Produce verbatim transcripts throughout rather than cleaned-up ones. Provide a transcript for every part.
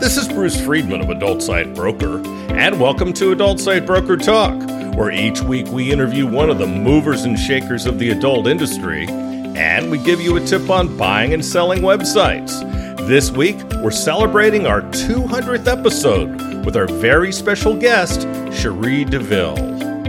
This is Bruce Friedman of Adult Site Broker, and welcome to Adult Site Broker Talk, where each week we interview one of the movers and shakers of the adult industry, and we give you a tip on buying and selling websites. This week, we're celebrating our two hundredth episode with our very special guest, Cherie DeVille.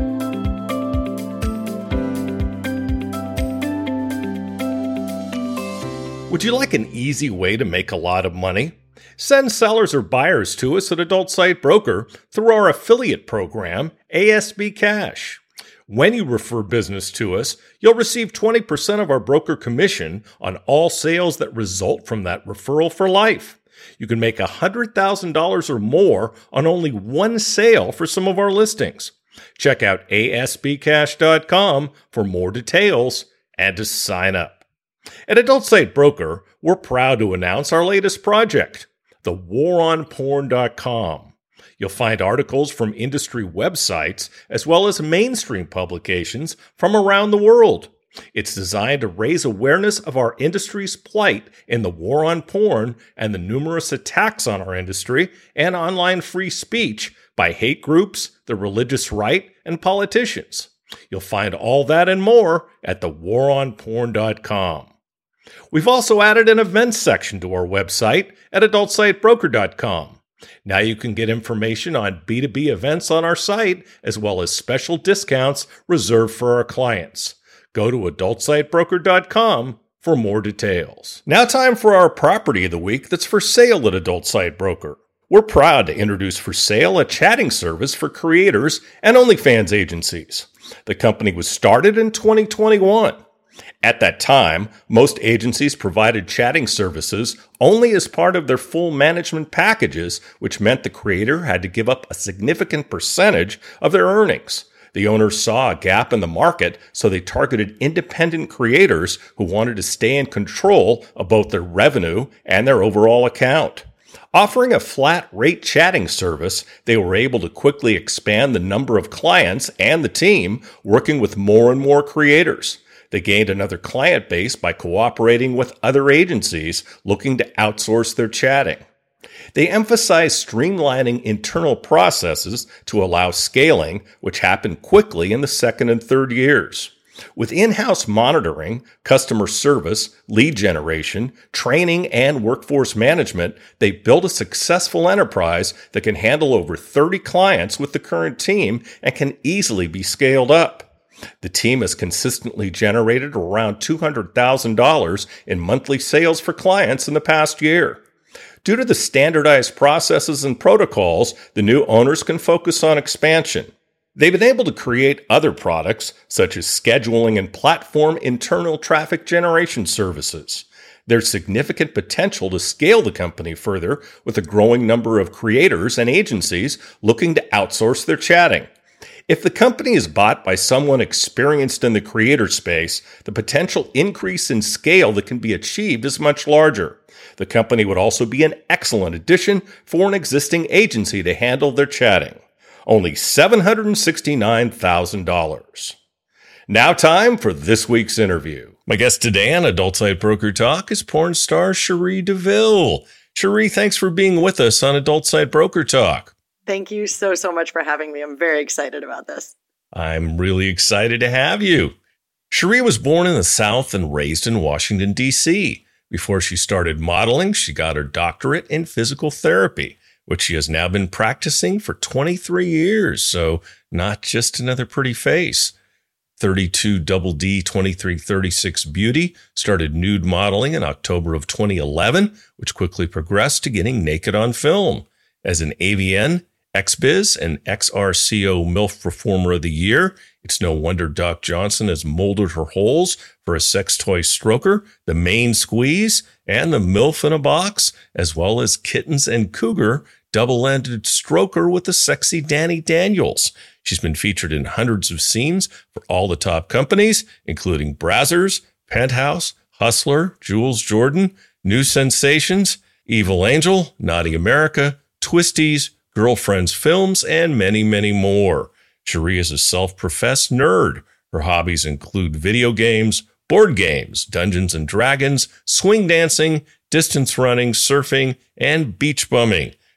Would you like an easy way to make a lot of money? Send sellers or buyers to us at Adult Site Broker through our affiliate program, A S B Cash. When you refer business to us, you'll receive twenty percent of our broker commission on all sales that result from that referral for life. You can make one hundred thousand dollars or more on only one sale for some of our listings. Check out A S B cash dot com for more details and to sign up. At Adult Site Broker, we're proud to announce our latest project, the war on porn dot com. You'll find articles from industry websites as well as mainstream publications from around the world. It's designed to raise awareness of our industry's plight in the war on porn and the numerous attacks on our industry and online free speech by hate groups, the religious right, and politicians. You'll find all that and more at the war on porn dot com. We've also added an events section to our website at Adult Site Broker dot com. Now you can get information on B two B events on our site, as well as special discounts reserved for our clients. Go to Adult Site Broker dot com for more details. Now time for our property of the week that's for sale at Adult Site Broker. We're proud to introduce for sale a chatting service for creators and OnlyFans agencies. The company was started in twenty twenty-one. At that time, most agencies provided chatting services only as part of their full management packages, which meant the creator had to give up a significant percentage of their earnings. The owners saw a gap in the market, so they targeted independent creators who wanted to stay in control of both their revenue and their overall account. Offering a flat rate chatting service, they were able to quickly expand the number of clients and the team, working with more and more creators. They gained another client base by cooperating with other agencies looking to outsource their chatting. They emphasized streamlining internal processes to allow scaling, which happened quickly in the second and third years. With in-house monitoring, customer service, lead generation, training, and workforce management, they built a successful enterprise that can handle over thirty clients with the current team and can easily be scaled up. The team has consistently generated around two hundred thousand dollars in monthly sales for clients in the past year. Due to the standardized processes and protocols, the new owners can focus on expansion. They've been able to create other products, such as scheduling and platform internal traffic generation services. There's significant potential to scale the company further with a growing number of creators and agencies looking to outsource their chatting. If the company is bought by someone experienced in the creator space, the potential increase in scale that can be achieved is much larger. The company would also be an excellent addition for an existing agency to handle their chatting. Only seven hundred sixty-nine thousand dollars. Now time for this week's interview. My guest today on Adult Site Broker Talk is porn star Cherie DeVille. Cherie, thanks for being with us on Adult Site Broker Talk. Thank you so, so much for having me. I'm very excited about this. I'm really excited to have you. Cherie was born in the South and raised in Washington, D C. Before she started modeling, she got her doctorate in physical therapy, which she has now been practicing for twenty-three years, so not just another pretty face. thirty-two double D twenty-three thirty-six Beauty started nude modeling in October of twenty eleven, which quickly progressed to getting naked on film. As an A V N, X Biz, and X R C O MILF Performer of the Year, it's no wonder Doc Johnson has molded her holes for a sex toy stroker, the main squeeze, and the MILF in a box, as well as Kittens and Cougar, double-ended stroker with the sexy Danny Daniels. She's been featured in hundreds of scenes for all the top companies, including Brazzers, Penthouse, Hustler, Jules Jordan, New Sensations, Evil Angel, Naughty America, Twisties, Girlfriends Films, and many, many more. Cherie is a self-professed nerd. Her hobbies include video games, board games, Dungeons and Dragons, swing dancing, distance running, surfing, and beach bumming.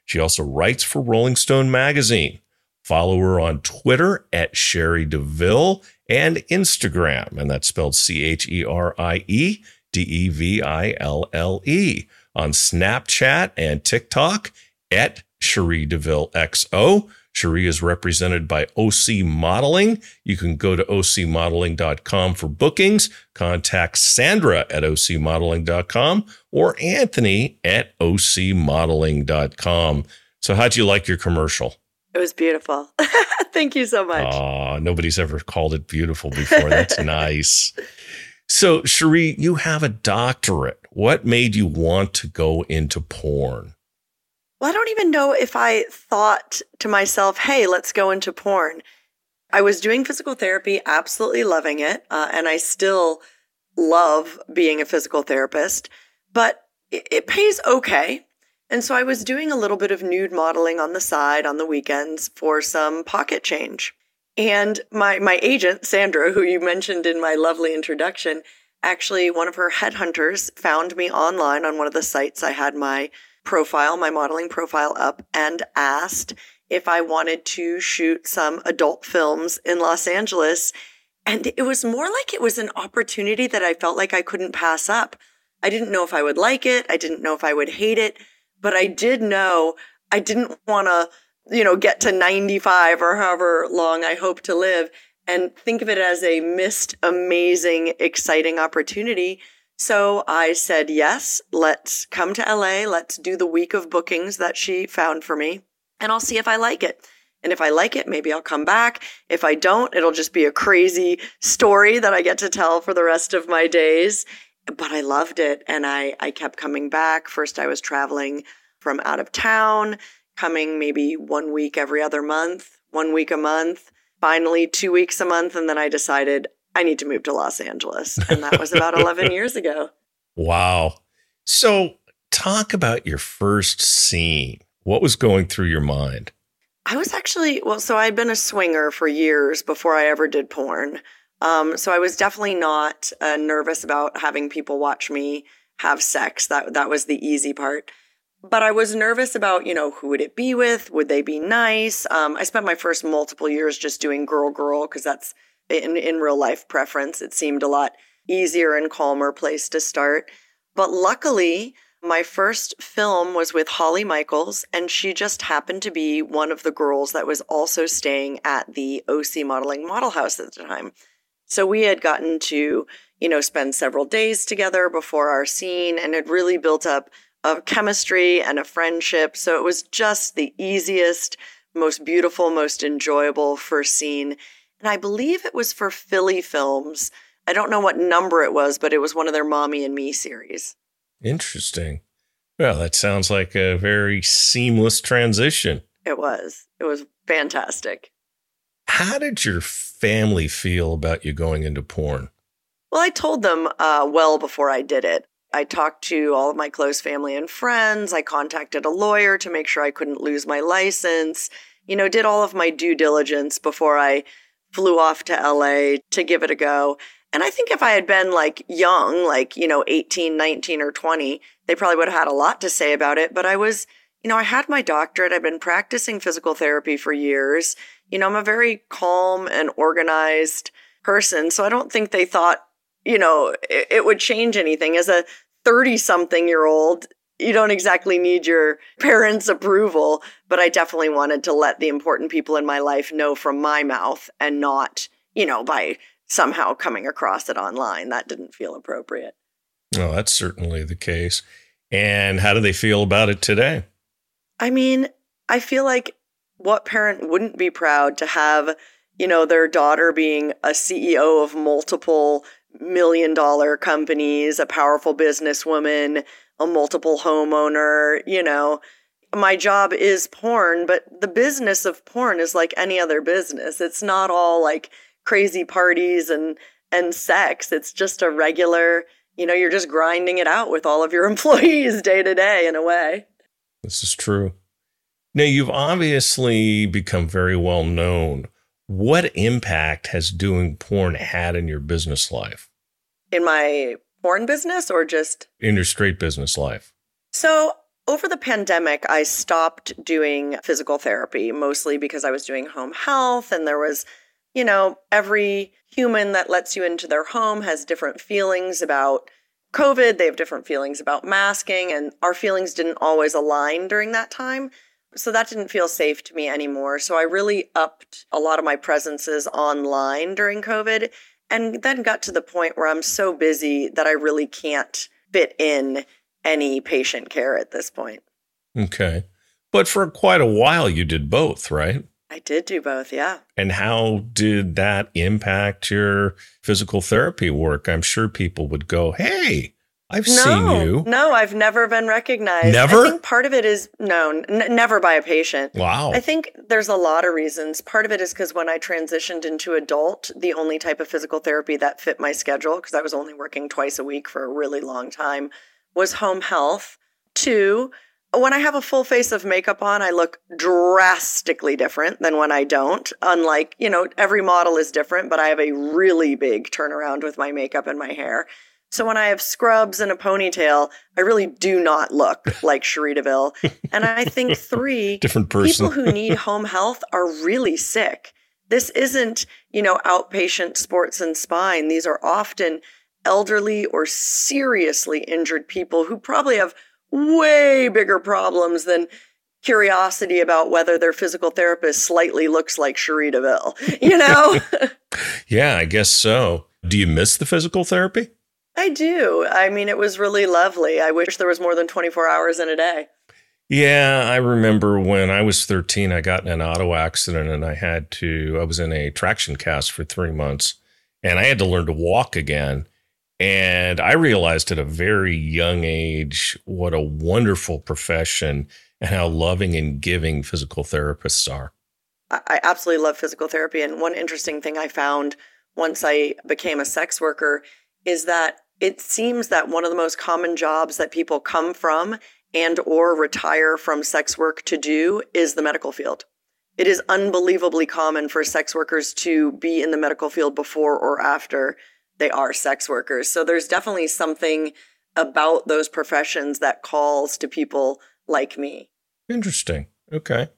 She also writes for Rolling Stone magazine. Follow her on Twitter at Cherie DeVille and Instagram, and that's spelled C H E R I E D E V I L L E. On Snapchat and TikTok at Cherie DeVille X O. Cherie is represented by O C Modeling. You can go to O C modeling dot com for bookings. Contact Sandra at O C modeling dot com or Anthony at O C modeling dot com. So how'd you like your commercial? It was beautiful. Thank you so much. Aw, nobody's ever called it beautiful before. That's nice. So, Cherie, you have a doctorate. What made you want to go into porn? Well, I don't even know if I thought to myself, hey, let's go into porn. I was doing physical therapy, absolutely loving it. Uh, and I still love being a physical therapist, but it, it pays okay. And so I was doing a little bit of nude modeling on the side on the weekends for some pocket change. And my, my agent, Sandra, who you mentioned in my lovely introduction, actually one of her headhunters found me online on one of the sites I had my profile, my modeling profile up, and asked if I wanted to shoot some adult films in Los Angeles. And it was more like it was an opportunity that I felt like I couldn't pass up. I didn't know if I would like it. I didn't know if I would hate it. But I did know I didn't want to, you know, get to ninety-five or however long I hope to live and think of it as a missed, amazing, exciting opportunity. So I said, yes, let's come to L A. Let's do the week of bookings that she found for me, and I'll see if I like it. And if I like it, maybe I'll come back. If I don't, it'll just be a crazy story that I get to tell for the rest of my days. But I loved it, and I, I kept coming back. First, I was traveling from out of town, coming maybe one week every other month, one week a month, finally two weeks a month, and then I decided I need to move to Los Angeles, and that was about eleven years ago. Wow. So talk about your first scene. What was going through your mind? I was actually, well, so I'd been a swinger for years before I ever did porn. Um, so I was definitely not uh, nervous about having people watch me have sex. That that was the easy part. But I was nervous about, you know, who would it be with? Would they be nice? Um, I spent my first multiple years just doing girl-girl because that's in, in real life preference. It seemed a lot easier and calmer place to start. But luckily, my first film was with Holly Michaels, and she just happened to be one of the girls that was also staying at the O C Modeling Model House at the time. So we had gotten to, you know, spend several days together before our scene and had really built up a chemistry and a friendship. So it was just the easiest, most beautiful, most enjoyable first scene. And I believe it was for Philly Films. I don't know what number it was, but it was one of their Mommy and Me series. Interesting. Well, that sounds like a very seamless transition. It was. It was fantastic. How did your family feel about you going into porn? Well, I told them uh, well before I did it. I talked to all of my close family and friends. I contacted a lawyer to make sure I couldn't lose my license. You know, did all of my due diligence before I flew off to L A to give it a go. And I think if I had been like young, like, you know, eighteen, nineteen or twenty, they probably would have had a lot to say about it. But I was, you know, I had my doctorate. I've been practicing physical therapy for years. You know, I'm a very calm and organized person. So I don't think they thought, you know, it, it would change anything. As a thirty-something-year-old, you don't exactly need your parents' approval. But I definitely wanted to let the important people in my life know from my mouth and not, you know, by somehow coming across it online. That didn't feel appropriate. Oh, that's certainly the case. And how do they feel about it today? I mean, I feel like what parent wouldn't be proud to have, you know, their daughter being a C E O of multiple million dollar companies, a powerful businesswoman, a multiple homeowner, you know. My job is porn, but the business of porn is like any other business. It's not all like crazy parties and, and sex. It's just a regular, you know, you're just grinding it out with all of your employees day to day in a way. This is true. Now, you've obviously become very well known. What impact has doing porn had in your business life? In my porn business or just? In your straight business life. So over the pandemic, I stopped doing physical therapy, mostly because I was doing home health. And there was, you know, every human that lets you into their home has different feelings about COVID. They have different feelings about masking, and our feelings didn't always align during that time. So that didn't feel safe to me anymore. So I really upped a lot of my presences online during COVID, and then got to the point where I'm so busy that I really can't fit in any patient care at this point. Okay. But for quite a while, you did both, right? I did do both, yeah. And how did that impact your physical therapy work? I'm sure people would go, hey, I've no, seen you. No, I've never been recognized. Never? I think part of it is, no, n- never by a patient. Wow. I think there's a lot of reasons. Part of it is because when I transitioned into adult, the only type of physical therapy that fit my schedule, because I was only working twice a week for a really long time, was home health. Two, when I have a full face of makeup on, I look drastically different than when I don't. Unlike, you know, every model is different, but I have a really big turnaround with my makeup and my hair. So when I have scrubs and a ponytail, I really do not look like Cheritaville. And I think three, different person. People who need home health are really sick. This isn't, you know, outpatient sports and spine. These are often elderly or seriously injured people who probably have way bigger problems than curiosity about whether their physical therapist slightly looks like Cheritaville, you know? Yeah, I guess so. Do you miss the physical therapy? I do. I mean, it was really lovely. I wish there was more than twenty-four hours in a day. Yeah, I remember when I was thirteen, I got in an auto accident and I had to, I was in a traction cast for three months and I had to learn to walk again. And I realized at a very young age what a wonderful profession and how loving and giving physical therapists are. I absolutely love physical therapy. And one interesting thing I found once I became a sex worker is that it seems that one of the most common jobs that people come from and or retire from sex work to do is the medical field. It is unbelievably common for sex workers to be in the medical field before or after they are sex workers. So there's definitely something about those professions that calls to people like me. Interesting. Okay.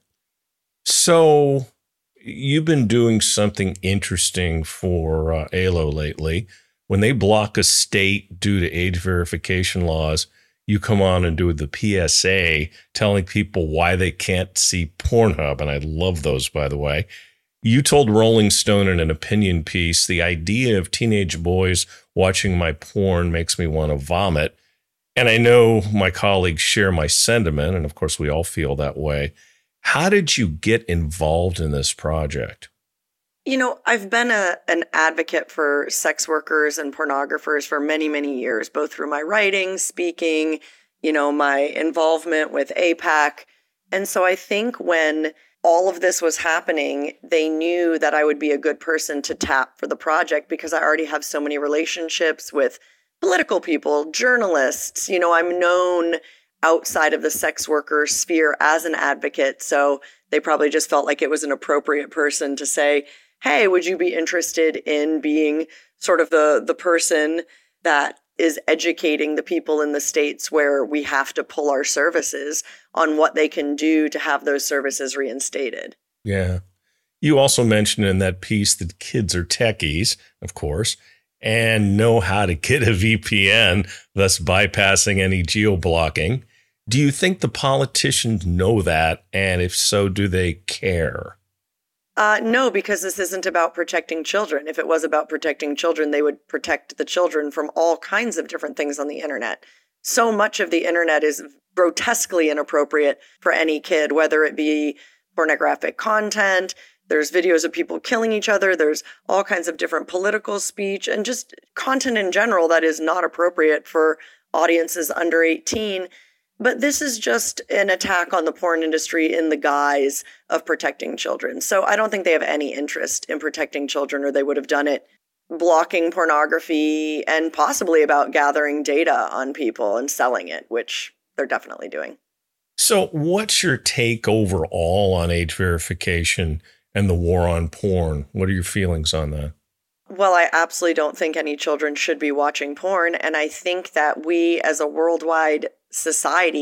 So you've been doing something interesting for uh, A L O lately. When they block a state due to age verification laws, you come on and do the P S A telling people why they can't see Pornhub. And I love those, by the way. You told Rolling Stone in an opinion piece, the idea of teenage boys watching my porn makes me want to vomit. And I know my colleagues share my sentiment, and of course we all feel that way. How did you get involved in this project? You know, I've been a, an advocate for sex workers and pornographers for many, many years, both through my writing, speaking, you know, my involvement with A PAC. And so I think when all of this was happening, they knew that I would be a good person to tap for the project because I already have so many relationships with political people, journalists. You know, I'm known outside of the sex worker sphere as an advocate. So they probably just felt like it was an appropriate person to say, hey, would you be interested in being sort of the, the person that is educating the people in the states where we have to pull our services on what they can do to have those services reinstated? Yeah. You also mentioned in that piece that kids are techies, of course, and know how to get a V P N, thus bypassing any geo-blocking. Do you think the politicians know that? And if so, do they care? Uh, no, because this isn't about protecting children. If it was about protecting children, they would protect the children from all kinds of different things on the internet. So much of the internet is grotesquely inappropriate for any kid, whether it be pornographic content. There's videos of people killing each other. There's all kinds of different political speech and just content in general that is not appropriate for audiences under eighteen. But this is just an attack on the porn industry in the guise of protecting children. So I don't think they have any interest in protecting children, or they would have done it blocking pornography and possibly about gathering data on people and selling it, which they're definitely doing. So what's your take overall on age verification and the war on porn? What are your feelings on that? Well, I absolutely don't think any children should be watching porn. And I think that we as a worldwide society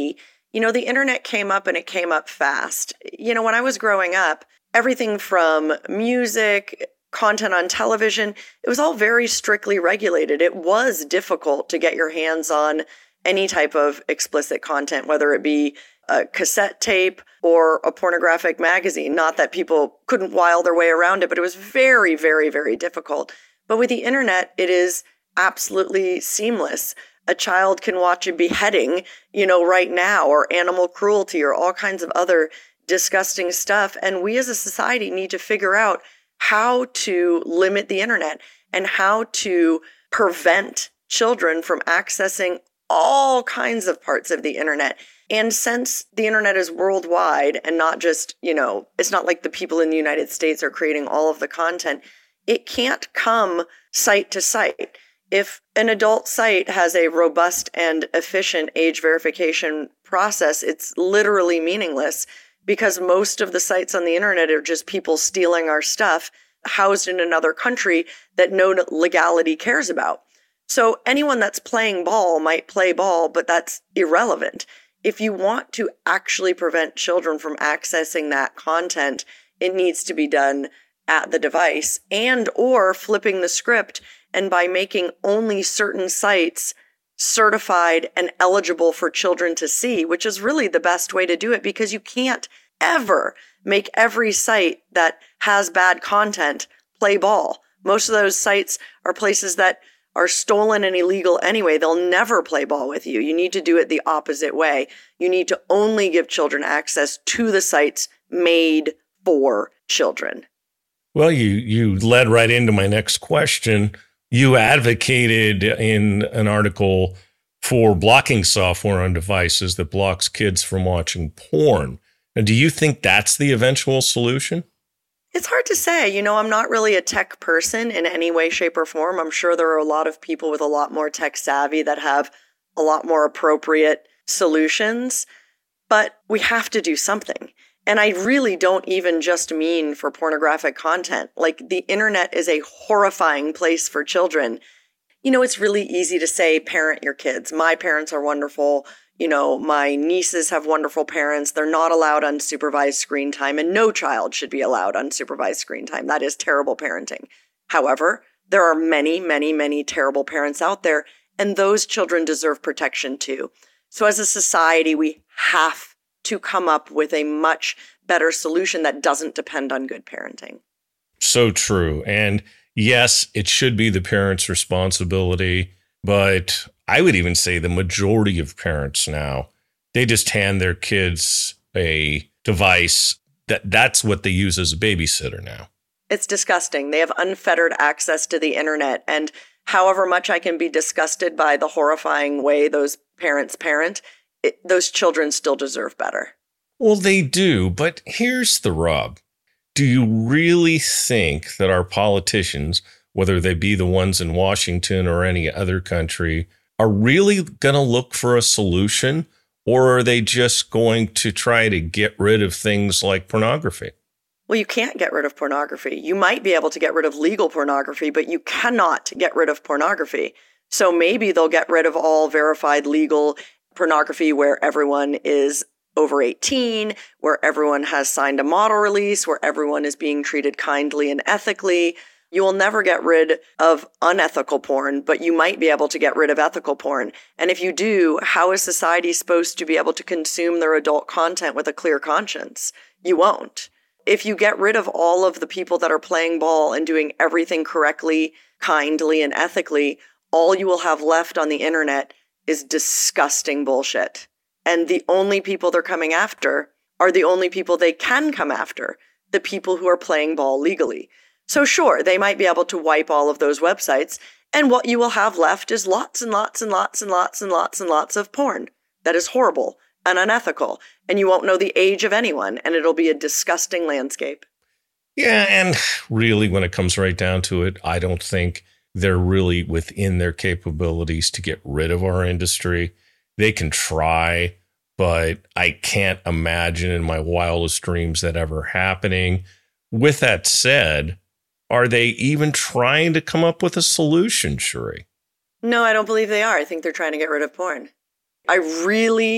You know, the internet came up and it came up fast. You know, when I was growing up, everything from music, content on television, it was all very strictly regulated. It was difficult to get your hands on any type of explicit content, whether it be a cassette tape or a pornographic magazine. Not that people couldn't wile their way around it, but it was very, very, very difficult. But with the internet, it is absolutely seamless. A child can watch a beheading, you know, right now, or animal cruelty, or all kinds of other disgusting stuff. And we as a society need to figure out how to limit the internet and how to prevent children from accessing all kinds of parts of the internet. And since the internet is worldwide and not just, you know, it's not like the people in the United States are creating all of the content, it can't come site to site. If an adult site has a robust and efficient age verification process, it's literally meaningless because most of the sites on the internet are just people stealing our stuff housed in another country that no legality cares about. So anyone that's playing ball might play ball, but that's irrelevant. If you want to actually prevent children from accessing that content, it needs to be done at the device and or flipping the script, and by making only certain sites certified and eligible for children to see, which is really the best way to do it, because you can't ever make every site that has bad content play ball. Most of those sites are places that are stolen and illegal anyway. They'll never play ball with you. You need to do it the opposite way. You need to only give children access to the sites made for children. Well, you, you led right into my next question. You advocated in an article for blocking software on devices that blocks kids from watching porn. Now, do you think that's the eventual solution? It's hard to say. You know, I'm not really a tech person in any way, shape, or form. I'm sure there are a lot of people with a lot more tech savvy that have a lot more appropriate solutions, but we have to do something. And I really don't even just mean for pornographic content. Like, the internet is a horrifying place for children. You know, it's really easy to say, parent your kids. My parents are wonderful. You know, my nieces have wonderful parents. They're not allowed unsupervised screen time, and no child should be allowed unsupervised screen time. That is terrible parenting. However, there are many, many, many terrible parents out there, and those children deserve protection too. So as a society, we have to come up with a much better solution that doesn't depend on good parenting. So true. And yes, it should be the parents' responsibility, but I would even say the majority of parents now, they just hand their kids a device that that's what they use as a babysitter now. It's disgusting. They have unfettered access to the internet. And however much I can be disgusted by the horrifying way those parents parent, it, those children still deserve better. Well, they do. But here's the rub. Do you really think that our politicians, whether they be the ones in Washington or any other country, are really going to look for a solution? Or are they just going to try to get rid of things like pornography? Well, you can't get rid of pornography. You might be able to get rid of legal pornography, but you cannot get rid of pornography. So maybe they'll get rid of all verified legal pornography where everyone is over eighteen, where everyone has signed a model release, where everyone is being treated kindly and ethically. You will never get rid of unethical porn, but you might be able to get rid of ethical porn. And if you do, how is society supposed to be able to consume their adult content with a clear conscience? You won't. If you get rid of all of the people that are playing ball and doing everything correctly, kindly, and ethically, all you will have left on the internet is disgusting bullshit. And the only people they're coming after are the only people they can come after, the people who are playing ball legally. So sure, they might be able to wipe all of those websites, and what you will have left is lots and lots and lots and lots and lots and lots of porn that is horrible and unethical, and you won't know the age of anyone, and it'll be a disgusting landscape. Yeah, and really, when it comes right down to it, I don't think they're really within their capabilities to get rid of our industry. They can try, but I can't imagine in my wildest dreams that ever happening. With that said, are they even trying to come up with a solution, Sheree? No, I don't believe they are. I think they're trying to get rid of porn. I really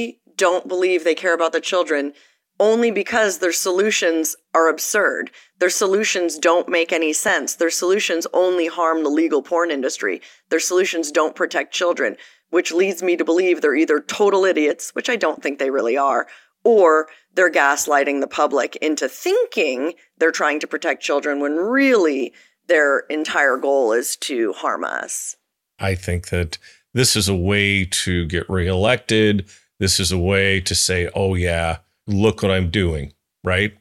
don't believe they care about the children only because their solutions are absurd. Their solutions don't make any sense. Their solutions only harm the legal porn industry. Their solutions don't protect children, which leads me to believe they're either total idiots, which I don't think they really are, or they're gaslighting the public into thinking they're trying to protect children when really their entire goal is to harm us. I think that this is a way to get reelected. This is a way to say, oh, yeah, look what I'm doing, right?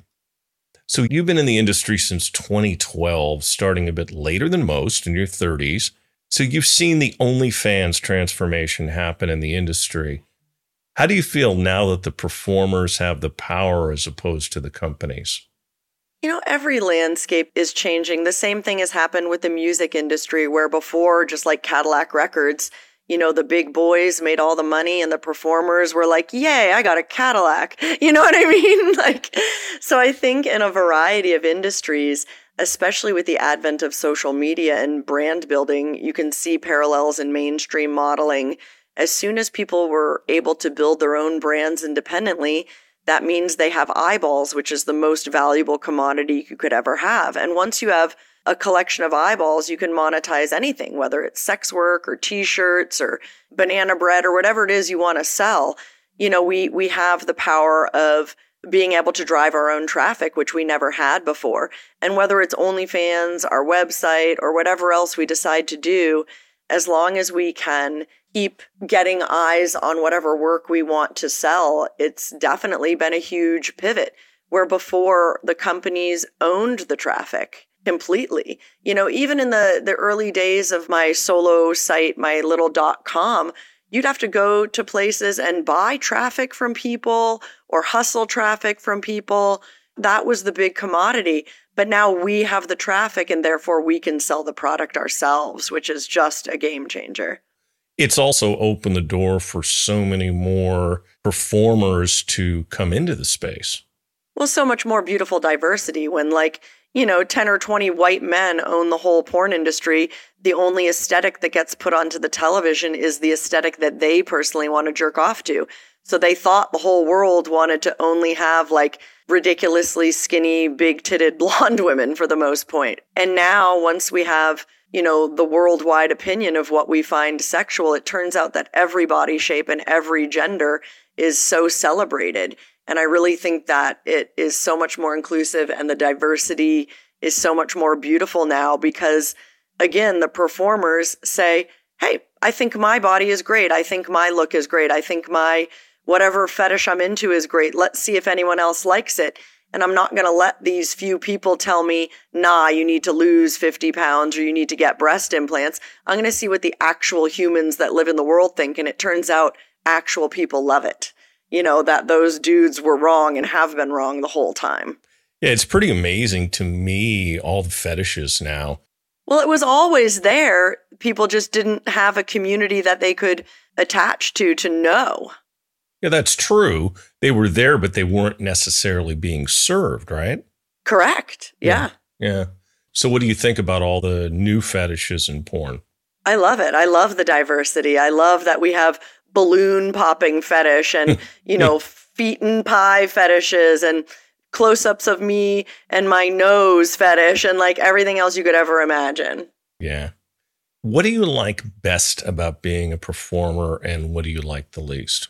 So you've been in the industry since twenty twelve, starting a bit later than most in your thirties. So you've seen the OnlyFans transformation happen in the industry. How do you feel now that the performers have the power as opposed to the companies? You know, every landscape is changing. The same thing has happened with the music industry, where before, just like Cadillac Records, you know, the big boys made all the money and the performers were like, yay, I got a Cadillac. You know what I mean? Like, so I think in a variety of industries, especially with the advent of social media and brand building, you can see parallels in mainstream modeling. As soon as people were able to build their own brands independently, that means they have eyeballs, which is the most valuable commodity you could ever have. And once you have a collection of eyeballs, you can monetize anything, whether it's sex work or t-shirts or banana bread or whatever it is you want to sell. You know, we we have the power of being able to drive our own traffic, which we never had before. And whether it's OnlyFans, our website, or whatever else we decide to do, as long as we can keep getting eyes on whatever work we want to sell, it's definitely been a huge pivot, where before the companies owned the traffic completely. You know, even in the, the early days of my solo site, my little dot com, you'd have to go to places and buy traffic from people or hustle traffic from people. That was the big commodity. But now we have the traffic and therefore we can sell the product ourselves, which is just a game changer. It's also opened the door for so many more performers to come into the space. Well, so much more beautiful diversity when, like, you know, ten or twenty white men own the whole porn industry. The only aesthetic that gets put onto the television is the aesthetic that they personally want to jerk off to. So they thought the whole world wanted to only have like ridiculously skinny, big-titted blonde women for the most point. And now once we have, you know, the worldwide opinion of what we find sexual, it turns out that every body shape and every gender is so celebrated. And I really think that it is so much more inclusive and the diversity is so much more beautiful now because, again, the performers say, hey, I think my body is great. I think my look is great. I think my whatever fetish I'm into is great. Let's see if anyone else likes it. And I'm not going to let these few people tell me, nah, you need to lose fifty pounds or you need to get breast implants. I'm going to see what the actual humans that live in the world think. And it turns out actual people love it. You know, that those dudes were wrong and have been wrong the whole time. Yeah, it's pretty amazing to me, all the fetishes now. Well, it was always there. People just didn't have a community that they could attach to to know. Yeah, that's true. They were there, but they weren't necessarily being served, right? Correct. Yeah. Yeah. yeah. So what do you think about all the new fetishes in porn? I love it. I love the diversity. I love that we have balloon popping fetish and, you know, feet and pie fetishes and close-ups of me and my nose fetish and like everything else you could ever imagine. Yeah. What do you like best about being a performer and what do you like the least?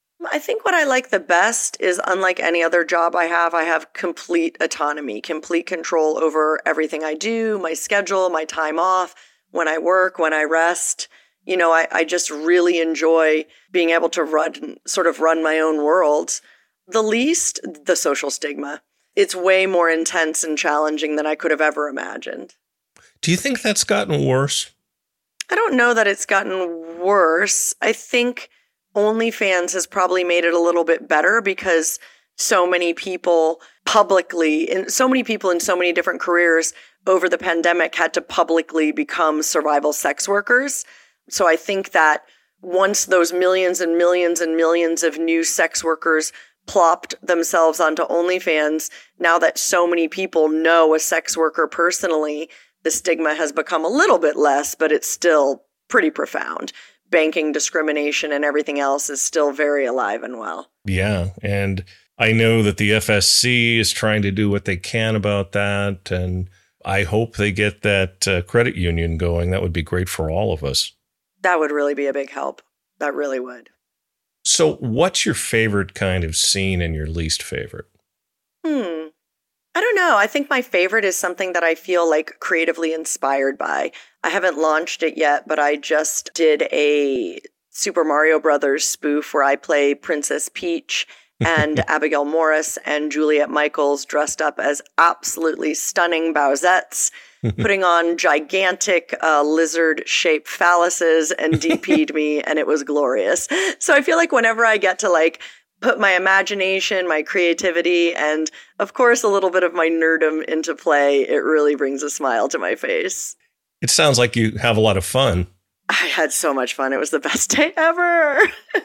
I think what I like the best is, unlike any other job I have, I have complete autonomy, complete control over everything I do, my schedule, my time off, when I work, when I rest. You know, I, I just really enjoy being able to run, sort of run my own world. The least, the social stigma. It's way more intense and challenging than I could have ever imagined. Do you think that's gotten worse? I don't know that it's gotten worse. I think OnlyFans has probably made it a little bit better because so many people publicly, and so many people in so many different careers over the pandemic had to publicly become survival sex workers. So I think that once those millions and millions and millions of new sex workers plopped themselves onto OnlyFans, now that so many people know a sex worker personally, the stigma has become a little bit less, but it's still pretty profound. banking discrimination and everything else is still very alive and well. Yeah. And I know that the F S C is trying to do what they can about that. And I hope they get that uh, credit union going. That would be great for all of us. That would really be a big help. That really would. So what's your favorite kind of scene and your least favorite? Hmm. I don't know. I think my favorite is something that I feel like creatively inspired by. I haven't launched it yet, but I just did a Super Mario Brothers spoof where I play Princess Peach and Abigail Morris and Juliet Michaels dressed up as absolutely stunning Bowsettes, putting on gigantic uh, lizard-shaped phalluses and D P'd me, and it was glorious. So I feel like whenever I get to like put my imagination, my creativity, and of course a little bit of my nerdom into play, it really brings a smile to my face. It sounds like you have a lot of fun. I had so much fun. It was the best day ever.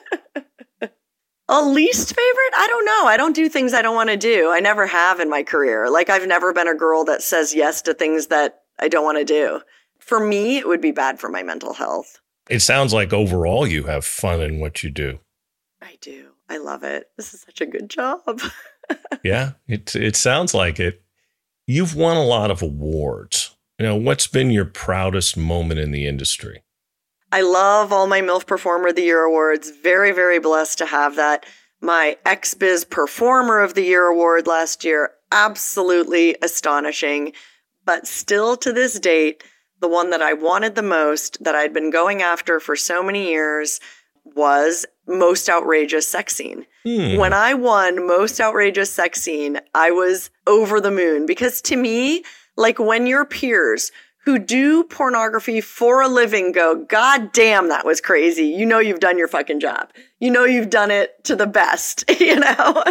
A least favorite? I don't know. I don't do things I don't want to do. I never have in my career. Like, I've never been a girl that says yes to things that I don't want to do. For me, it would be bad for my mental health. It sounds like overall you have fun in what you do. I do. I love it. This is such a good job. Yeah, it it sounds like it. You've won a lot of awards. You know, what's been your proudest moment in the industry? I love all my MILF Performer of the Year awards. Very, very blessed to have that. My X Biz Performer of the Year award last year, absolutely astonishing. But still to this date, the one that I wanted the most, that I'd been going after for so many years, was Most Outrageous Sex Scene. Hmm. When I won Most Outrageous Sex Scene, I was over the moon. Because to me, like when your peers who do pornography for a living go, God damn, that was crazy. You know you've done your fucking job. You know you've done it to the best, you know?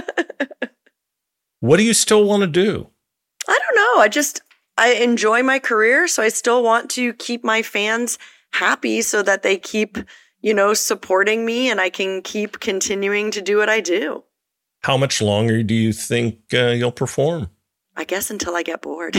What do you still want to do? I don't know. I just, I enjoy my career, so I still want to keep my fans happy so that they keep, you know, supporting me and I can keep continuing to do what I do. How much longer do you think uh, you'll perform? I guess until I get bored.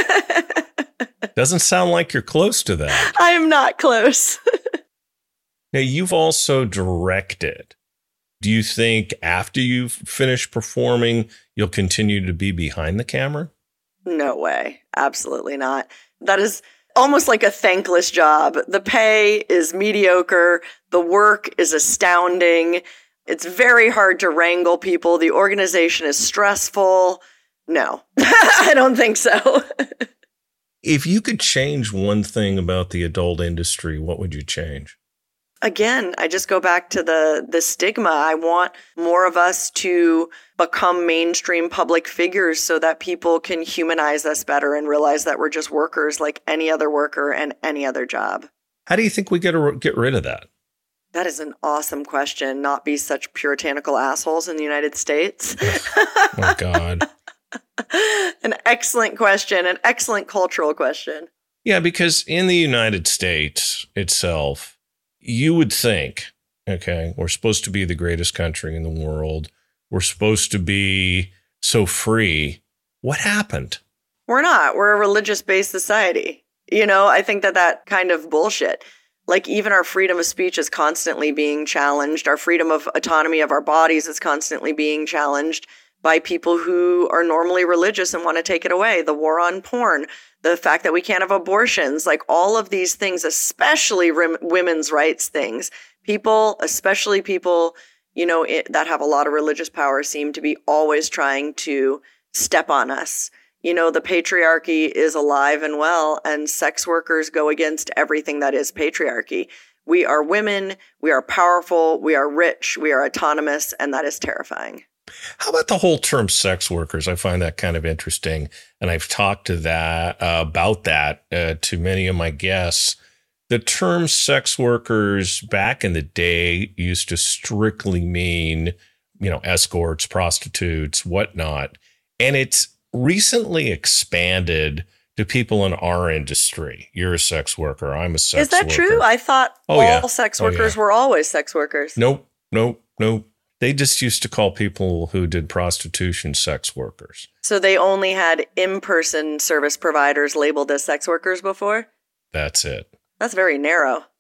Doesn't sound like you're close to that. I am not close. Now, you've also directed. Do you think after you've finished performing, you'll continue to be behind the camera? No way. Absolutely not. That is almost like a thankless job. The pay is mediocre. The work is astounding. It's very hard to wrangle people. The organization is stressful. No, I don't think so. If you could change one thing about the adult industry, what would you change? Again, I just go back to the the stigma. I want more of us to become mainstream public figures so that people can humanize us better and realize that we're just workers like any other worker and any other job. How do you think we get to get rid of that? That is an awesome question. Not be such puritanical assholes in the United States. Oh, God. An excellent question, an excellent cultural question. Yeah, because in the United States itself, you would think, okay, we're supposed to be the greatest country in the world. We're supposed to be so free. What happened? We're not. We're a religious-based society. You know, I think that that kind of bullshit. Like, even our freedom of speech is constantly being challenged. Our freedom of autonomy of our bodies is constantly being challenged by people who are normally religious and want to take it away. The war on porn, the fact that we can't have abortions, like all of these things, especially rim- women's rights things. People, especially people, you know, it, that have a lot of religious power seem to be always trying to step on us. You know, the patriarchy is alive and well, and sex workers go against everything that is patriarchy. We are women, we are powerful, we are rich, we are autonomous, and that is terrifying. How about the whole term sex workers? I find that kind of interesting. And I've talked to that uh, about that uh, to many of my guests. The term sex workers back in the day used to strictly mean, you know, escorts, prostitutes, whatnot. And it's recently expanded to people in our industry. You're a sex worker. I'm a sex worker. Is that worker. true? I thought oh, all yeah. sex oh, workers yeah. were always sex workers. Nope, nope, nope. They just used to call people who did prostitution sex workers. So they only had in-person service providers labeled as sex workers before? That's it. That's very narrow.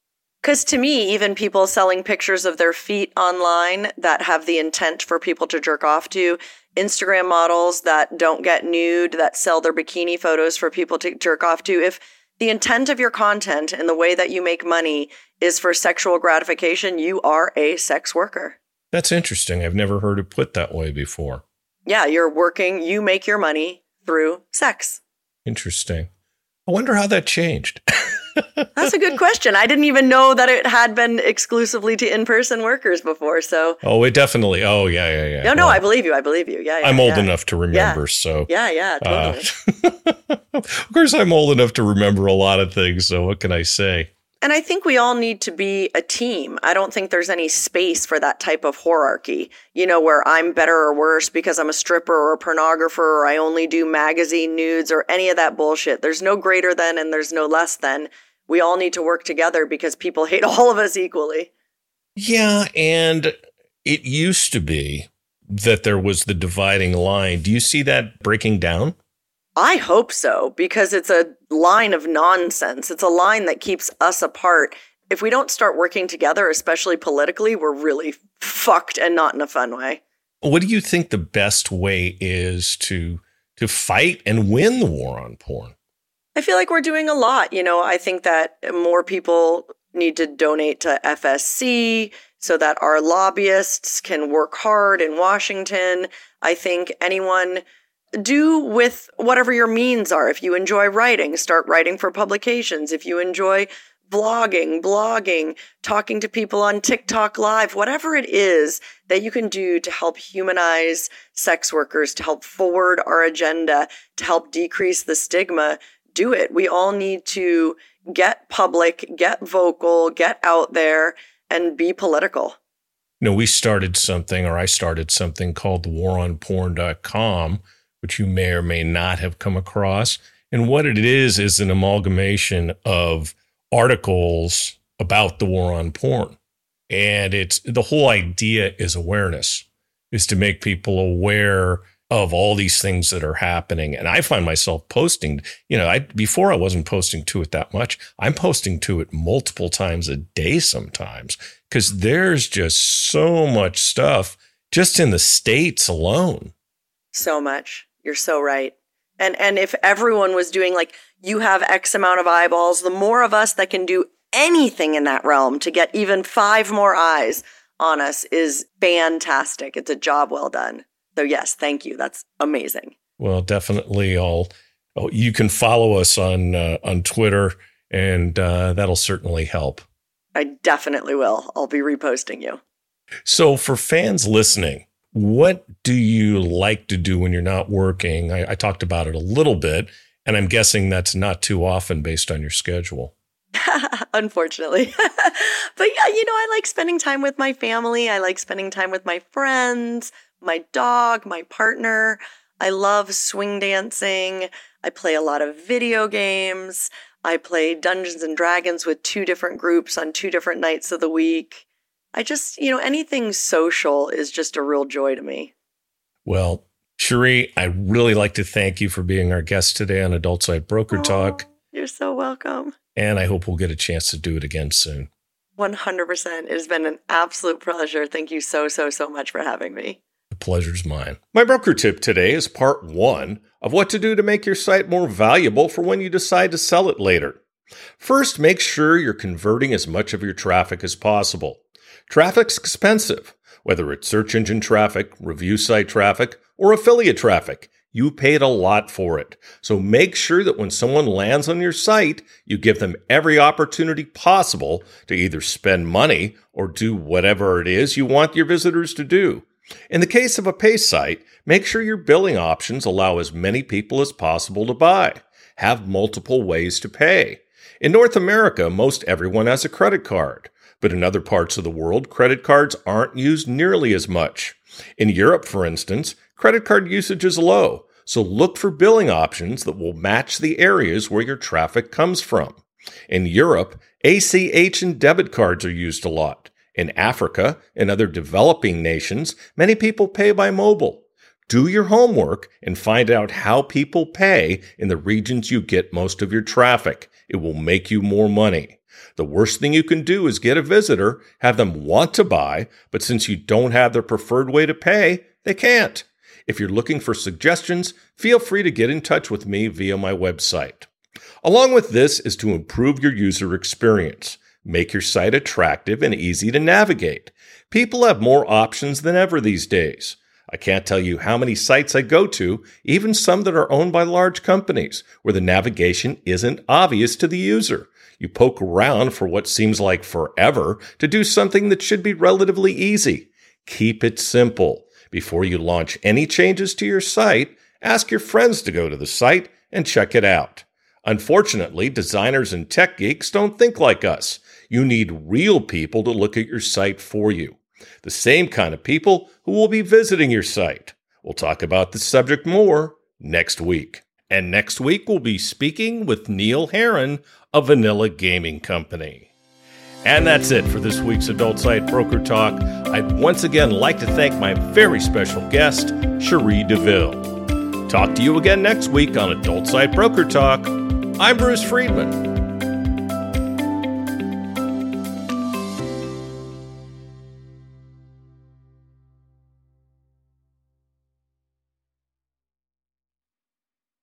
Because to me, even people selling pictures of their feet online that have the intent for people to jerk off to, Instagram models that don't get nude, that sell their bikini photos for people to jerk off to, if the intent of your content and the way that you make money is for sexual gratification, you are a sex worker. That's interesting. I've never heard it put that way before. Yeah, you're working, you make your money through sex. Interesting. I wonder how that changed. That's a good question. I didn't even know that it had been exclusively to in-person workers before. So, oh, it definitely. Oh, yeah, yeah, yeah. No, no, well, I believe you. I believe you. Yeah, yeah I'm old yeah. enough to remember. Yeah. So, yeah, yeah, totally. Uh, of course, I'm old enough to remember a lot of things. So, what can I say? And I think we all need to be a team. I don't think there's any space for that type of hierarchy, you know, where I'm better or worse because I'm a stripper or a pornographer or I only do magazine nudes or any of that bullshit. There's no greater than and there's no less than. We all need to work together because people hate all of us equally. Yeah, and it used to be that there was the dividing line. Do you see that breaking down? I hope so, because it's a line of nonsense. It's a line that keeps us apart. If we don't start working together, especially politically, we're really fucked and not in a fun way. What do you think the best way is to to fight and win the war on porn? I feel like we're doing a lot. You know, I think that more people need to donate to F S C so that our lobbyists can work hard in Washington. I think anyone... do with whatever your means are. If you enjoy writing, start writing for publications. If you enjoy vlogging, blogging, talking to people on TikTok Live, whatever it is that you can do to help humanize sex workers, to help forward our agenda, to help decrease the stigma, do it. We all need to get public, get vocal, get out there, and be political. You know, we started something, or I started something called the war on porn dot com, which you may or may not have come across. And what it is, is an amalgamation of articles about the war on porn. And it's the whole idea is awareness, is to make people aware of all these things that are happening. And I find myself posting, you know, I before I wasn't posting to it that much. I'm posting to it multiple times a day sometimes, because there's just so much stuff just in the States alone. So much. You're so right. And and if everyone was doing like, you have X amount of eyeballs, the more of us that can do anything in that realm to get even five more eyes on us is fantastic. It's a job well done. So yes, thank you. That's amazing. Well, definitely. I'll, oh, you can follow us on uh, on Twitter, and uh, that'll certainly help. I definitely will. I'll be reposting you. So for fans listening, what do you like to do when you're not working? I, I talked about it a little bit, and I'm guessing that's not too often based on your schedule. Unfortunately. But yeah, you know, I like spending time with my family. I like spending time with my friends, my dog, my partner. I love swing dancing. I play a lot of video games. I play Dungeons and Dragons with two different groups on two different nights of the week. I just, you know, anything social is just a real joy to me. Well, Cherie, I really like to thank you for being our guest today on Adult Site Broker Oh, Talk. You're so welcome. And I hope we'll get a chance to do it again soon. one hundred percent. It has been an absolute pleasure. Thank you so, so, so much for having me. The pleasure's mine. My broker tip today is part one of what to do to make your site more valuable for when you decide to sell it later. First, make sure you're converting as much of your traffic as possible. Traffic's expensive, whether it's search engine traffic, review site traffic, or affiliate traffic. You paid a lot for it. So make sure that when someone lands on your site, you give them every opportunity possible to either spend money or do whatever it is you want your visitors to do. In the case of a pay site, make sure your billing options allow as many people as possible to buy. Have multiple ways to pay. In North America, most everyone has a credit card. But in other parts of the world, credit cards aren't used nearly as much. In Europe, for instance, credit card usage is low, so look for billing options that will match the areas where your traffic comes from. In Europe, A C H and debit cards are used a lot. In Africa and other developing nations, many people pay by mobile. Do your homework and find out how people pay in the regions you get most of your traffic. It will make you more money. The worst thing you can do is get a visitor, have them want to buy, but since you don't have their preferred way to pay, they can't. If you're looking for suggestions, feel free to get in touch with me via my website. Along with this is to improve your user experience. Make your site attractive and easy to navigate. People have more options than ever these days. I can't tell you how many sites I go to, even some that are owned by large companies, where the navigation isn't obvious to the user. You poke around for what seems like forever to do something that should be relatively easy. Keep it simple. Before you launch any changes to your site, ask your friends to go to the site and check it out. Unfortunately, designers and tech geeks don't think like us. You need real people to look at your site for you. The same kind of people who will be visiting your site. We'll talk about this subject more next week. And next week we'll be speaking with Neil Herron of Vanilla Gaming Company. And that's it for this week's Adult Site Broker Talk. I'd once again like to thank my very special guest, Cherie DeVille. Talk to you again next week on Adult Site Broker Talk. I'm Bruce Friedman.